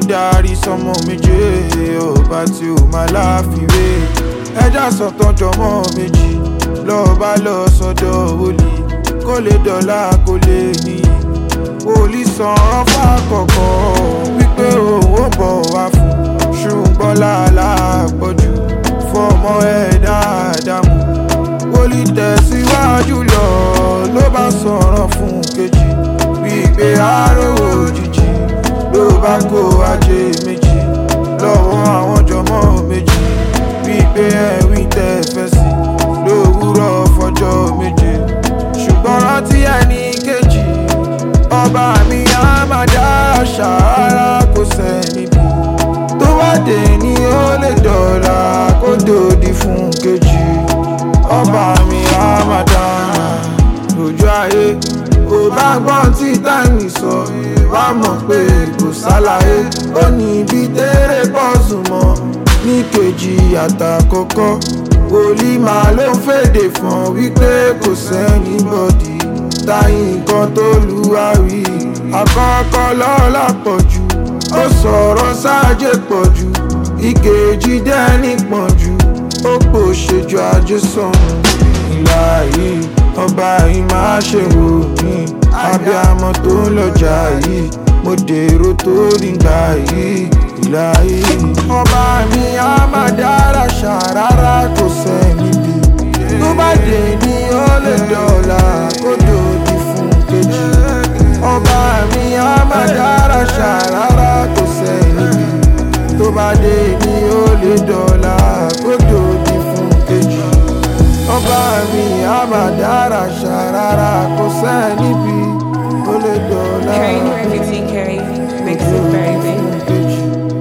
darí sọmọ méje ọba tí ó máa láfiwé. Ẹja sọ̀tàn jọmọ méjì lọ́ba lọ sọ́dọ̀ wòlíì kó lè dọ̀la kó lè ní. Wòlíì san fákọ̀kọ̀ wípé òun ò bọ̀ wá fún, ṣùgbọ́n làálà pọ̀jù fọmọ ẹ̀ dáadáa mú. Wòlíì tẹ̀síwájú lọ ló bá sọ̀rọ̀ fún kejì wípé àárò òjijì ló bá kó ajé méjì lọ́wọ́ àwọn jọmọ méjì wípé ẹ̀wí tẹ́ fẹ́ sí lówùúrọ̀ fọjọ́ méje. Ṣùgbọ́n rántí ẹni kejì ọba mi á máa dá ṣàárá kò sẹ́ni bí tó bá dé ní ó lè dọ̀la kó dòdì fún kejì. Ọba mi á máa dá lójú ayé kò bá gbọ́n tí táìmì sọ wá mọ̀ pé kò ṣàlàyé. Ó ní ibi tẹ́rẹ̀ pọ̀sùn mọ́ ní kejì àtàkọ́kọ́. Wòlíì máa ló ń fèdè fún wípé kò sẹ́ni bọ́dì táyì nǹkan tó lùwà wí. Àkọ́kọ́ lọ́la pọ̀jù ó sọ̀rọ̀ sáájé pọ̀jù, ìkejì dẹ́ni pọ̀jù ó pò ṣèjọ ajé sọ̀rọ̀. Ìlà yìí ọba yìí máa ṣe wò mí, abiyamọ tó ń lọ́jà yìí mo dèrò tó nígbà yìí. Ìlà yìí ọba mi á máa dára ṣàrárá kò sẹ́ni bí tó bá dé ní ó lè dọ̀la kó dòdì fún kejì. Ọba mi á máa dára ṣàrárá kò sẹ́ni bí tó bá dé ní ó lè dọ̀la kó dòdì fún kejì. Ọba mi á máa dára ṣàrárá kò sẹ́ni bí ó lè dọ̀la. Carry Murphy, T. Carey, makes it very big.